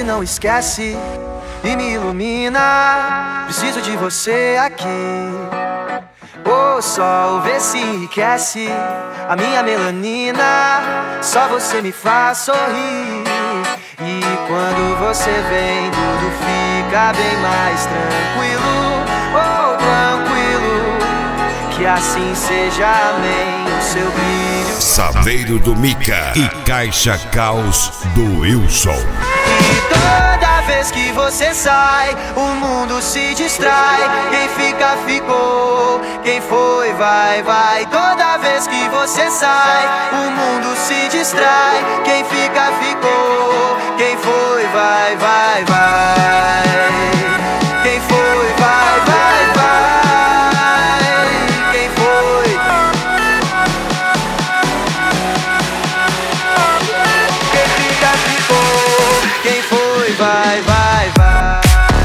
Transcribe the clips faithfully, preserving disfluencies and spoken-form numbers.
não esquece e me ilumina. Preciso de você aqui. O sol vê se enriquece a minha melanina. Só você me faz sorrir. E quando você vem, tudo fica bem mais tranquilo. Oh, tranquilo, que assim seja, amém. O seu brilho, Saveiro do Mika e Caixa Caos do Wilson. e toda vez que você sai, o mundo se distrai. Quem fica, ficou. Quem foi, vai, vai. Toda vez que você sai, o mundo se distrai. Quem fica, ficou. Quem foi, vai, vai, vai. Quem foi, vai, vai, vai. Quem foi? Quem fica, ficou. Quem foi, vai, vai, vai.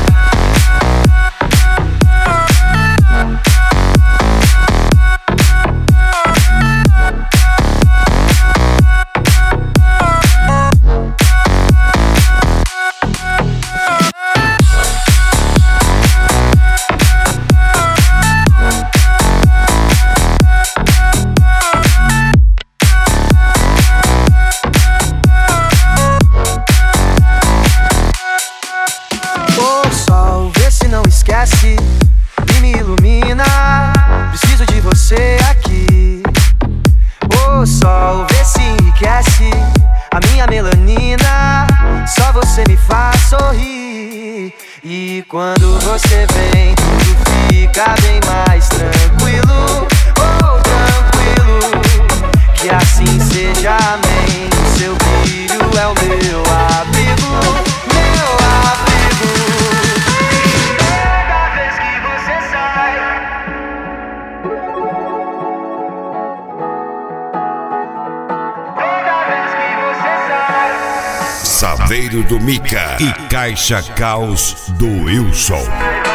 Esquece e me ilumina. Preciso de você aqui. O sol vê se enriquece a minha melanina. Só você me faz sorrir. E quando você vem, tudo fica bem mais tranquilo. Oh, tranquilo, que assim seja, amém. O seu brilho é o meu abrigo, meu abrigo. Saveiro do Mika e Caixa Caos do Wilson.